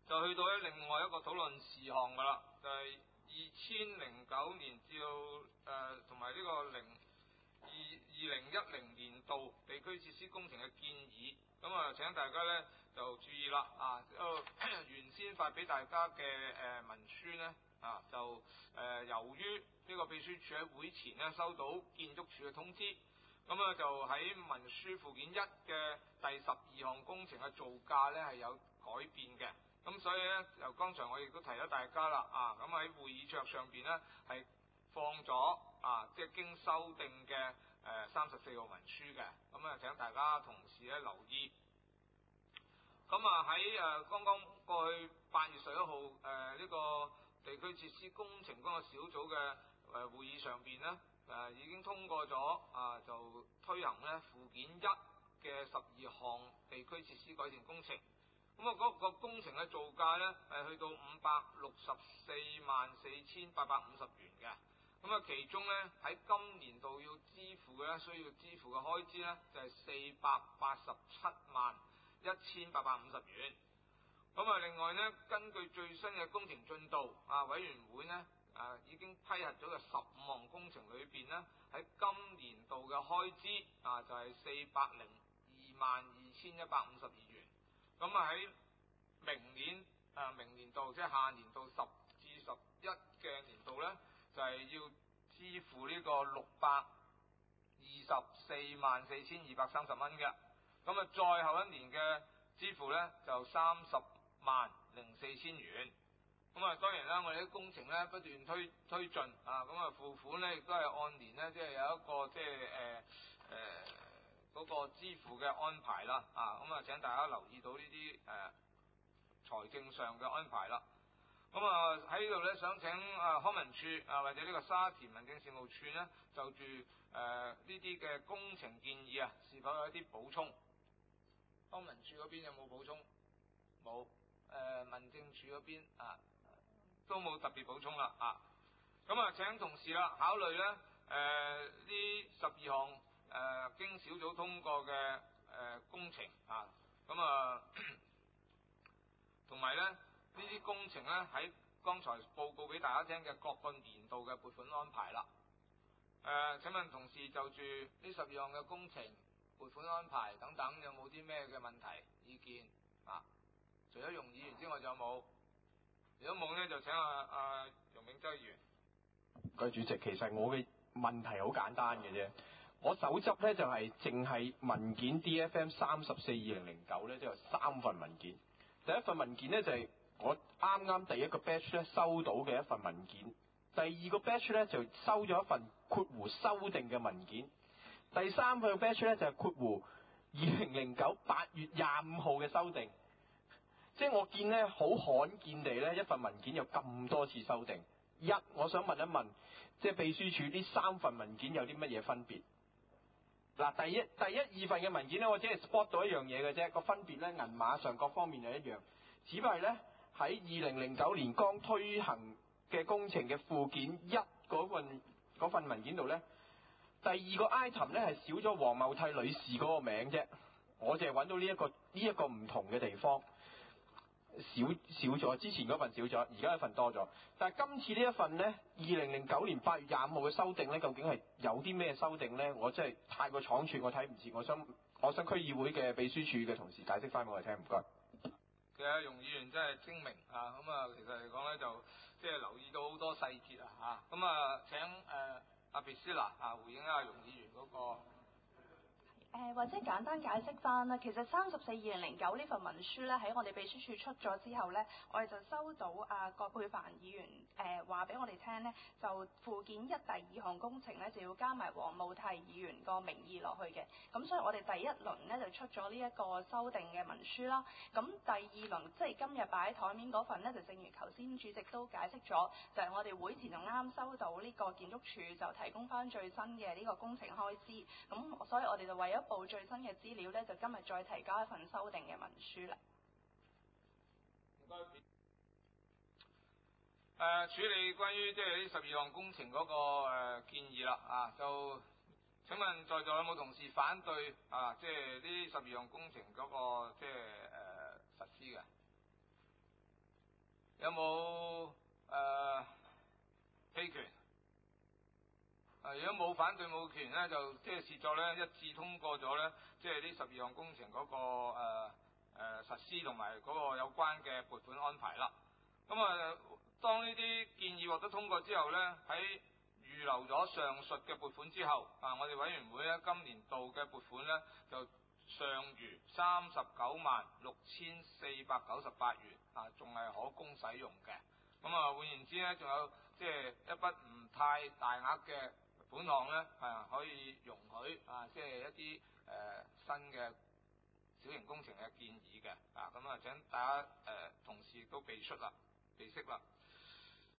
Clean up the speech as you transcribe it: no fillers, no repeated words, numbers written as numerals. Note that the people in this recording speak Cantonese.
就去到咧另外一個討論事項噶啦，就係2009年至到同埋呢個2010年度地區設施工程嘅建議。咁啊，請大家咧就注意啦，原先發俾大家嘅文書呢，就由於呢個秘書處喺會前呢收到建築署嘅通知，咁啊就喺文書附件1嘅第12項工程嘅造價呢係有改變嘅。咁所以咧，由剛才我亦都提咗大家啦，咁喺會議桌上邊咧係放咗即係經修訂嘅34號文書嘅，咁啊請大家同事咧留意。咁啊喺剛剛過去8月11號呢個地區設施工程嗰個小組嘅會議上邊咧，已經通過咗就推行咧附件1嘅12項地區設施改善工程。咁啊，嗰個工程嘅造價咧係去到5644850元嘅。咁啊，其中咧喺今年度要支付嘅咧，需要支付嘅開支咧就係4871850元。咁啊，另外咧，根據最新嘅工程進度，委員會咧已經批核咗嘅15項工程裏邊咧，喺今年度嘅開支就係4022152元。咁啊喺明年度即係下年度10至11嘅年度咧，就係要支付呢個6244230蚊嘅。咁啊，再後一年嘅支付咧就304000元。咁啊，當然啦，我哋啲工程咧不斷推進咁啊付款咧亦都係按年咧，即係有一個即係嗰個支付嘅安排啦，咁啊請大家留意到呢啲財政上嘅安排啦。咁啊喺呢度咧想請康文署或者呢個沙田民政事務處咧就住呢啲嘅工程建議是否有一啲補充？康文署嗰邊有冇補充？冇。民政處嗰邊都冇特別補充啦。咁啊請同事啦考慮咧呢12項經小組通過嘅工程咁同埋咧呢啲工程咧喺剛才報告俾大家聽嘅各個年度嘅撥款安排啦。請問同事就住呢12項嘅工程撥款安排等等，有冇啲咩嘅問題意見除咗容議員之外，仲有冇？如果冇咧，就請容永洲議員。 主席，其實我嘅問題好簡單嘅啫。我手執咧就係淨係文件 DFM 342009咧，都有3份文件。第一份文件咧就係我啱第一個 batch 咧收到嘅一份文件，第二個 batch 咧就收咗一份括弧修訂嘅文件，第3個 batch 咧就係括弧2009 8月25號嘅修訂。即係我見咧好罕見地咧一份文件有咁多次修訂。我想問一問，即係秘書處呢3份文件有啲乜嘢分別？第一2份嘅文件咧，我只係 spot 到一樣嘢嘅啫，個分別咧銀碼上各方面係一樣，只不過係咧喺2009年剛推行嘅工程嘅附件1嗰份文件度咧，第2個 item 咧係少咗黃茂替女士嗰個名啫，我淨係揾到呢一個唔同嘅地方。少咗，之前嗰份少咗，而家一份多咗。但係今次呢一份呢，2009年8月25號嘅修訂呢，究竟係有啲咩修訂呢？我真係太過倉促，我睇唔切。我想區議會嘅秘書處嘅同事解釋翻俾我哋聽，唔該。 其實容議員真係精明其實嚟講呢，就即係留意到好多細節請阿皮斯娜回應一下容議員嗰個。 或者簡單解釋翻啦，其實342009呢份文書咧喺我哋秘書處出咗之後咧，我哋就收到葛珮帆議員話俾我哋聽咧，就附件1第2項工程咧就要加埋黃茂替議員個名義落去嘅，咁所以我哋第一輪咧就出咗呢一個修訂嘅文書啦。咁第二輪即係今日擺喺台面嗰份咧，就正如頭先主席都解釋咗，就係我哋會前就啱收到呢個建築署就提供翻最新嘅呢個工程開支，咁所以我哋就為咗報最新嘅資料咧，就今日再提交一份修訂嘅文書啦。 唔該。處理關於即係呢12項工程嗰個建議啦，就請問在座有冇同事反對即係呢12項工程嗰個即係實施嘅？ 有冇棄權？如果冇反對冇權咧，就即係視作咧一致通過咗咧，即係呢12項工程嗰個實施同埋嗰個有關嘅撥款安排啦。咁當呢啲建議獲得通過之後咧，喺預留咗上述嘅撥款之後，我哋委員會咧今年度嘅撥款咧就尚餘396498元，仲係可供使用嘅。咁換言之咧，仲有即係一筆唔太大額嘅款項咧，可以容許即係一啲新嘅小型工程嘅建議嘅。咁請大家同事都備悉啦。